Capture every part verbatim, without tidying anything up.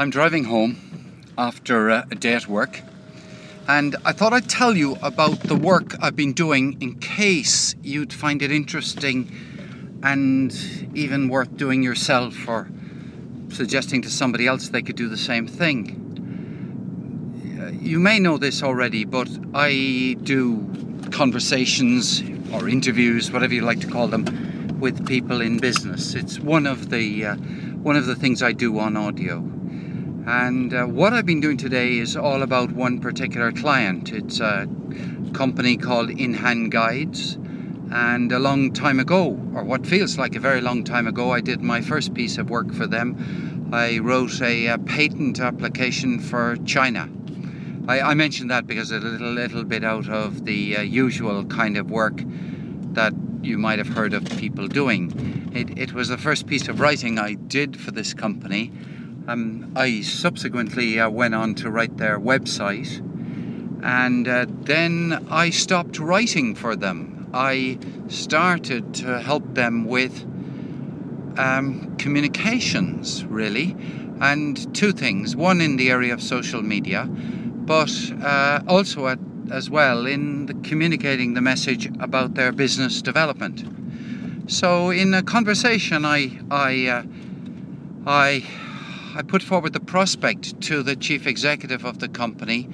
I'm driving home after uh, a day at work, and I thought I'd tell you about the work I've been doing in case you'd find it interesting and even worth doing yourself, or suggesting to somebody else they could do the same thing. You may know this already, but I do conversations or interviews, whatever you like to call them, with people in business. It's one of the uh, one of the things I do on audio. And uh, what I've been doing today is all about one particular client. It's a company called In Hand Guides. And a long time ago, or what feels like a very long time ago, I did my first piece of work for them. I wrote a, a patent application for China. I, I mentioned that because it's a little, little bit out of the uh, usual kind of work that you might have heard of people doing. It, it was the first piece of writing I did for this company. Um, I subsequently uh, went on to write their website, and uh, then I stopped writing for them. I started to help them with um, communications, really, and two things. One in the area of social media, but uh, also at, as well in the communicating the message about their business development. So in a conversation, I I uh, I I put forward the prospect to the chief executive of the company,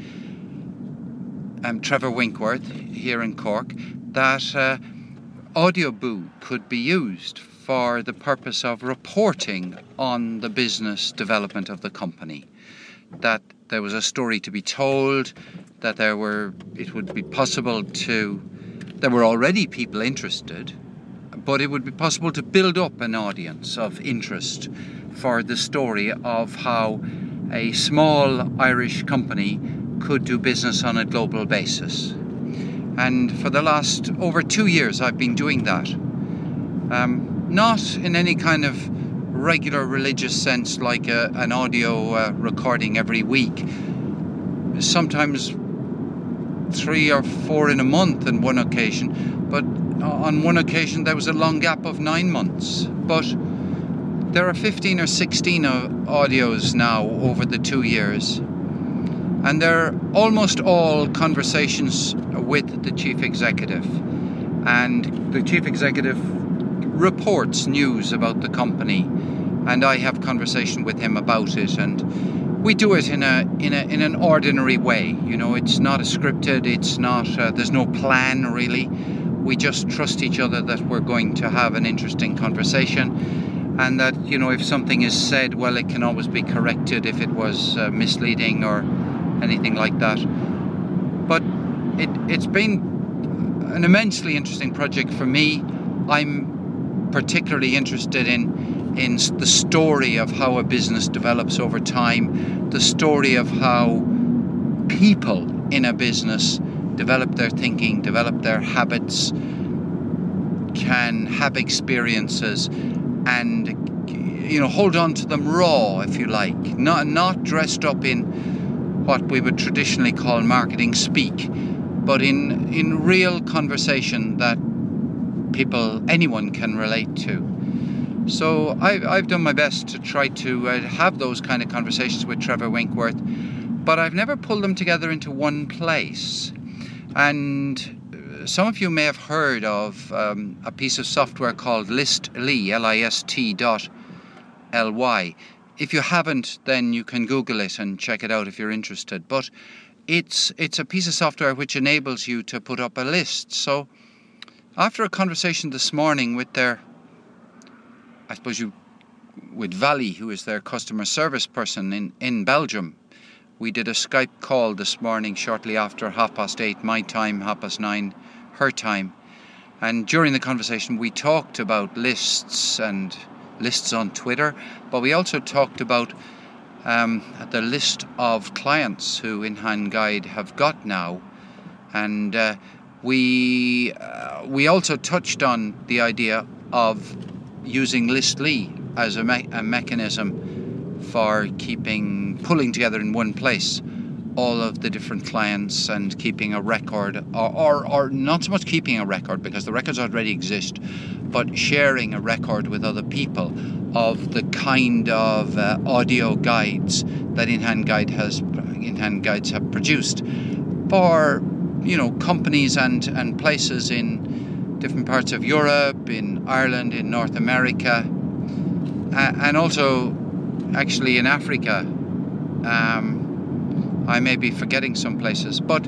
um, Trevor Winkworth, here in Cork, that uh, Audioboo could be used for the purpose of reporting on the business development of the company. That there was a story to be told, that there were, it would be possible to, there were already people interested, but it would be possible to build up an audience of interest for the story of how a small Irish company could do business on a global basis. And for the last over two years I've been doing that. Um, not in any kind of regular religious sense, like a, an audio uh, recording every week. Sometimes three or four in a month on one occasion, but on one occasion there was a long gap of nine months. But there are fifteen or sixteen audios now over the two years, and they're almost all conversations with the chief executive, and the chief executive reports news about the company, and I have conversation with him about it, and we do it in a in a in an ordinary way. You know, it's not a scripted, it's not uh, there's no plan really. We just trust each other that we're going to have an interesting conversation, and that, you know, if something is said, well, it can always be corrected if it was uh, misleading or anything like that. But it it's been an immensely interesting project for me. I'm particularly interested in in the story of how a business develops over time, the story of how people in a business develop their thinking, develop their habits, can have experiences, and, you know, hold on to them raw, if you like, not not dressed up in what we would traditionally call marketing speak, but in in real conversation that people, anyone can relate to. So I've, I've done my best to try to uh, have those kind of conversations with Trevor Winkworth, but I've never pulled them together into one place. And some of you may have heard of um, a piece of software called List.ly, L I S T dot L Y. If you haven't, then you can Google it and check it out if you're interested. But it's it's a piece of software which enables you to put up a list. So after a conversation this morning with their, I suppose you, with Valley, who is their customer service person in, in Belgium, we did a Skype call this morning shortly after half past eight my time, half past nine her time. And during the conversation we talked about lists and lists on Twitter, but we also talked about um, the list of clients who In Hand Guide have got now. And uh, we uh, we also touched on the idea of using List.ly as a, me- a mechanism for keeping, pulling together in one place all of the different clients and keeping a record, or, or, or not so much keeping a record because the records already exist, but sharing a record with other people of the kind of uh, audio guides that In-Hand Guide has In-Hand Guides have produced for, you know, companies and and places in different parts of Europe, in Ireland, in North America, uh, and also actually in Africa. Um, I may be forgetting some places, but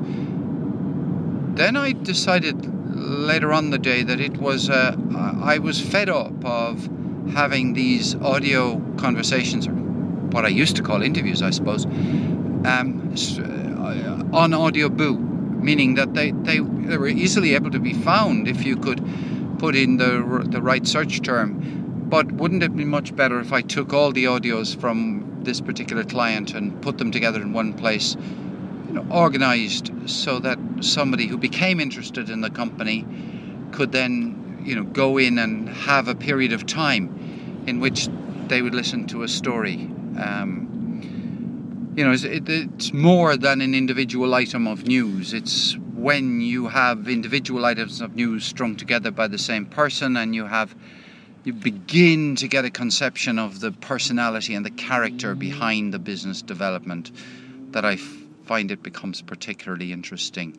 then I decided later on the day that it was uh, I was fed up of having these audio conversations, or what I used to call interviews, I suppose, um, on Audioboo, meaning that they, they, they were easily able to be found if you could put in the, the right search term. But wouldn't it be much better if I took all the audios from this particular client and put them together in one place, you know, organized so that somebody who became interested in the company could then, you know, go in and have a period of time in which they would listen to a story. Um, you know, it's, it, it's more than an individual item of news. It's when you have individual items of news strung together by the same person, and you have you begin to get a conception of the personality and the character behind the business development, that I find it becomes particularly interesting.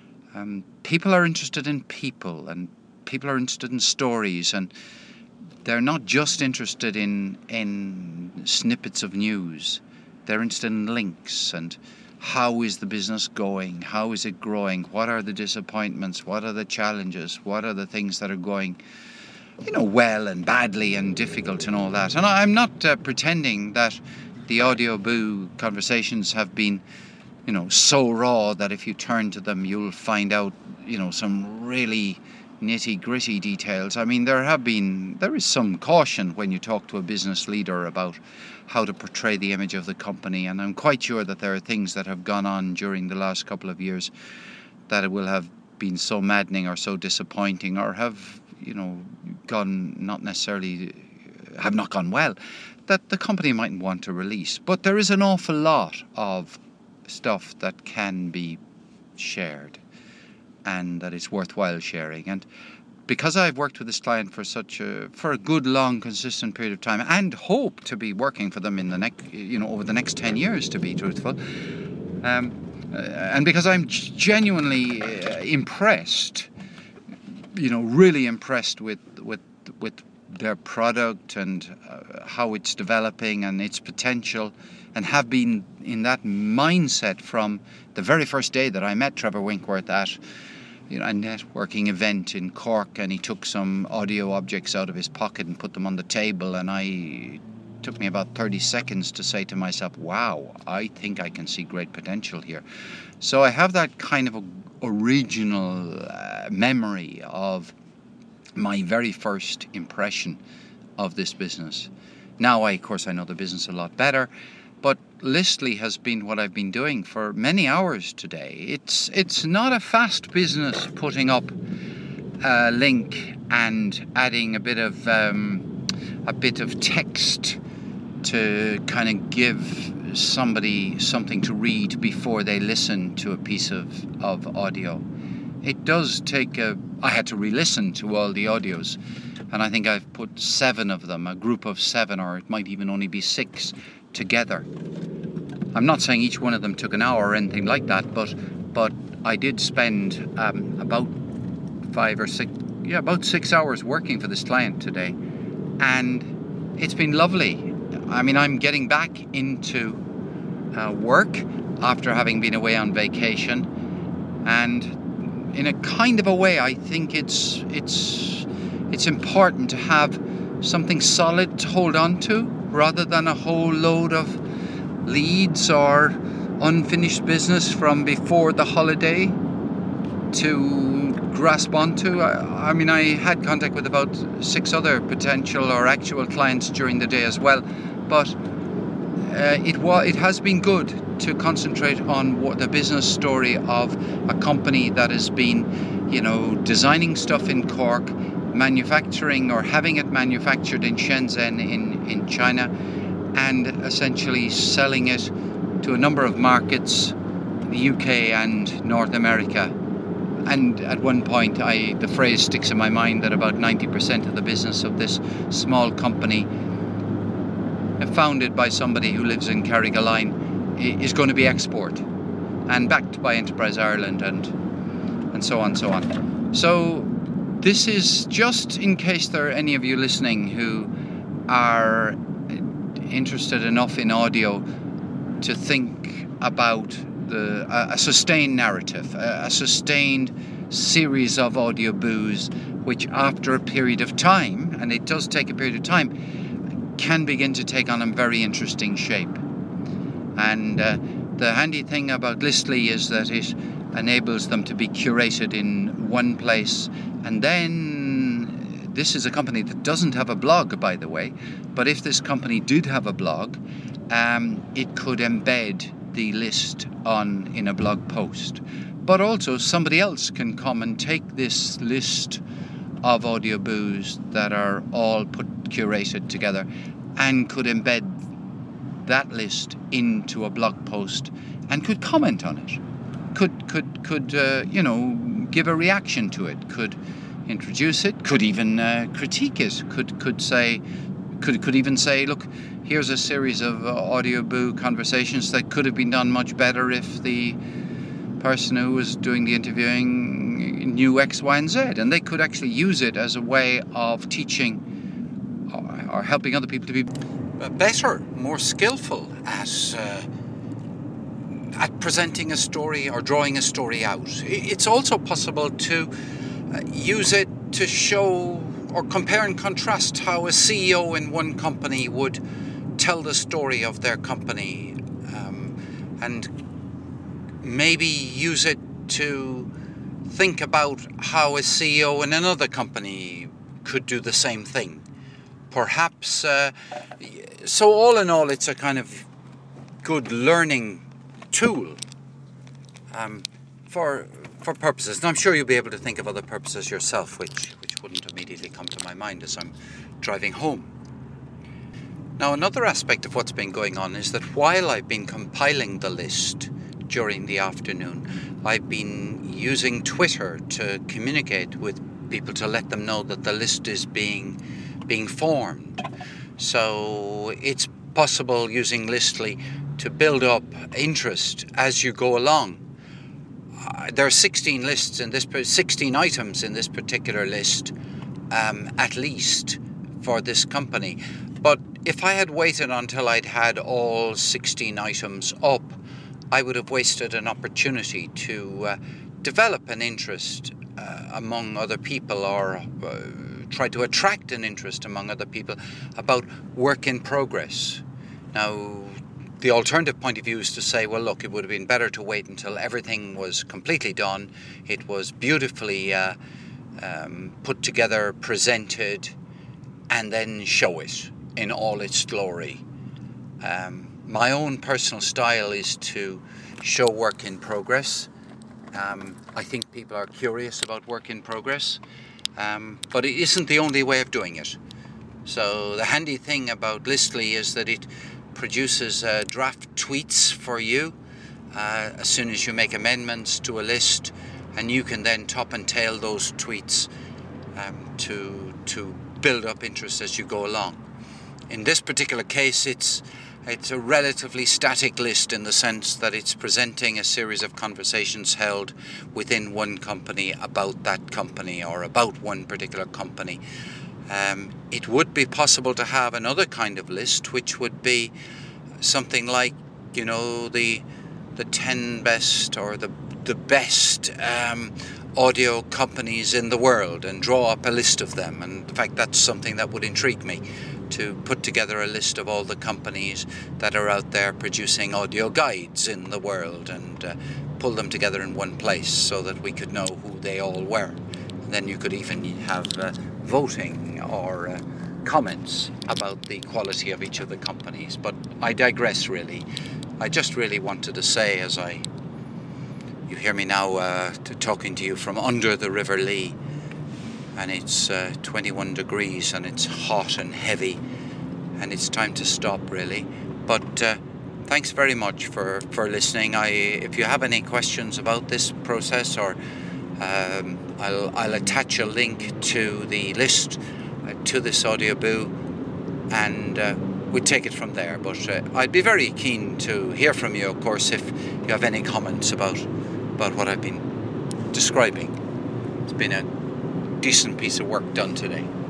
Um, people are interested in people, and people are interested in stories, and they're not just interested in in snippets of news. They're interested in links and how is the business going? How is it growing? What are the disappointments? What are the challenges? What are the things that are going, you know, well and badly and difficult and all that? And I'm not uh, pretending that the Audioboo conversations have been, you know, so raw that if you turn to them you'll find out, you know, some really nitty-gritty details. I mean, there have been, there is some caution when you talk to a business leader about how to portray the image of the company, and I'm quite sure that there are things that have gone on during the last couple of years that it will have been so maddening or so disappointing, or have, you know, gone not necessarily, have not gone well, that the company mightn't want to release. But there is an awful lot of stuff that can be shared, and that it's worthwhile sharing. And because I've worked with this client for such a for a good, long, consistent period of time, and hope to be working for them in the next, you know, over the next ten years, to be truthful, um, uh, and because I'm genuinely uh, impressed, you know, really impressed with with with their product and uh, how it's developing and its potential, and have been in that mindset from the very first day that I met Trevor Winkworth at, you know, a networking event in Cork, and he took some audio objects out of his pocket and put them on the table, and I it took me about thirty seconds to say to myself, wow, I think I can see great potential here. So I have that kind of a original uh, memory of my very first impression of this business. Now, I, of course, I know the business a lot better, but Listly has been what I've been doing for many hours today. It's it's not a fast business putting up a link and adding a bit of um, a bit of text to kind of give somebody something to read before they listen to a piece of, of audio. It does take a... I had to re-listen to all the audios, and I think I've put seven of them, a group of seven, or it might even only be six, together. I'm not saying each one of them took an hour or anything like that, but but I did spend um, about five or six, yeah, about six hours working for this client today, and it's been lovely. I mean, I'm getting back into uh, work after having been away on vacation, and in a kind of a way, I think it's it's it's important to have something solid to hold on to, rather than a whole load of leads or unfinished business from before the holiday to grasp onto. I, I mean, I had contact with about six other potential or actual clients during the day as well, but uh, it was it has been good to concentrate on what the business story of a company that has been, you know, designing stuff in Cork, manufacturing or having it manufactured in Shenzhen in, in China, and essentially selling it to a number of markets, the U K and North America. And at one point, I the phrase sticks in my mind that about ninety percent of the business of this small company founded by somebody who lives in Carrigaline, is going to be export and backed by Enterprise Ireland and and so on, so on. So this is just in case there are any of you listening who are interested enough in audio to think about the a, a sustained narrative, a, a sustained series of audio boos, which after a period of time, and it does take a period of time, can begin to take on a very interesting shape. And uh, the handy thing about Listly is that it enables them to be curated in one place. And then, this is a company that doesn't have a blog, by the way, but if this company did have a blog, um, it could embed the list on in a blog post. But also somebody else can come and take this list of audio boos that are all put curated together and could embed that list into a blog post and could comment on it, could could could uh, you know, give a reaction to it, could introduce it, could even uh, critique it, could could say, could could even say, look, here's a series of uh, audio boo conversations that could have been done much better if the person who was doing the interviewing knew X, Y, and Z, and they could actually use it as a way of teaching or, or helping other people to be better, more skillful at uh, at presenting a story or drawing a story out. It's also possible to uh, use it to show or compare and contrast how a C E O in one company would tell the story of their company, um, and maybe use it to think about how a C E O in another company could do the same thing. Perhaps, uh, so all in all, it's a kind of good learning tool um, for for purposes. And I'm sure you'll be able to think of other purposes yourself, which, which wouldn't immediately come to my mind as I'm driving home. Now, another aspect of what's been going on is that while I've been compiling the list during the afternoon, I've been using Twitter to communicate with people to let them know that the list is being being formed. So it's possible using Listly to build up interest as you go along. Uh, there are sixteen lists in this, sixteen items in this particular list, um, at least for this company. But if I had waited until I'd had all sixteen items up, I would have wasted an opportunity to uh, develop an interest uh, among other people, or uh, try to attract an interest among other people about work in progress. Now, the alternative point of view is to say, well, look, it would have been better to wait until everything was completely done. It was beautifully uh, um, put together, presented, and then show it in all its glory. Um, my own personal style is to show work in progress. Um, I think people are curious about work in progress, um, but it isn't the only way of doing it. So the handy thing about Listly is that it produces uh, draft tweets for you uh, as soon as you make amendments to a list, and you can then top and tail those tweets um, to to build up interest as you go along. In this particular case, it's it's a relatively static list in the sense that it's presenting a series of conversations held within one company about that company or about one particular company. Um, it would be possible to have another kind of list, which would be something like, you know, the the ten best or the the best um, audio companies in the world, and draw up a list of them. And in fact, that's something that would intrigue me, to put together a list of all the companies that are out there producing audio guides in the world, and uh, pull them together in one place so that we could know who they all were. And then you could even have uh, voting or uh, comments about the quality of each of the companies. But I digress, really. I just really wanted to say, as I you hear me now uh, to talking to you from under the River Lee, and it's uh, twenty-one degrees and it's hot and heavy, and it's time to stop, really. But uh, thanks very much for, for listening. I, if you have any questions about this process, or um, I'll, I'll attach a link to the list uh, to this audio boo, and uh, we'd take it from there. But uh, I'd be very keen to hear from you, of course, if you have any comments about about what I've been describing. It's been a decent piece of work done today.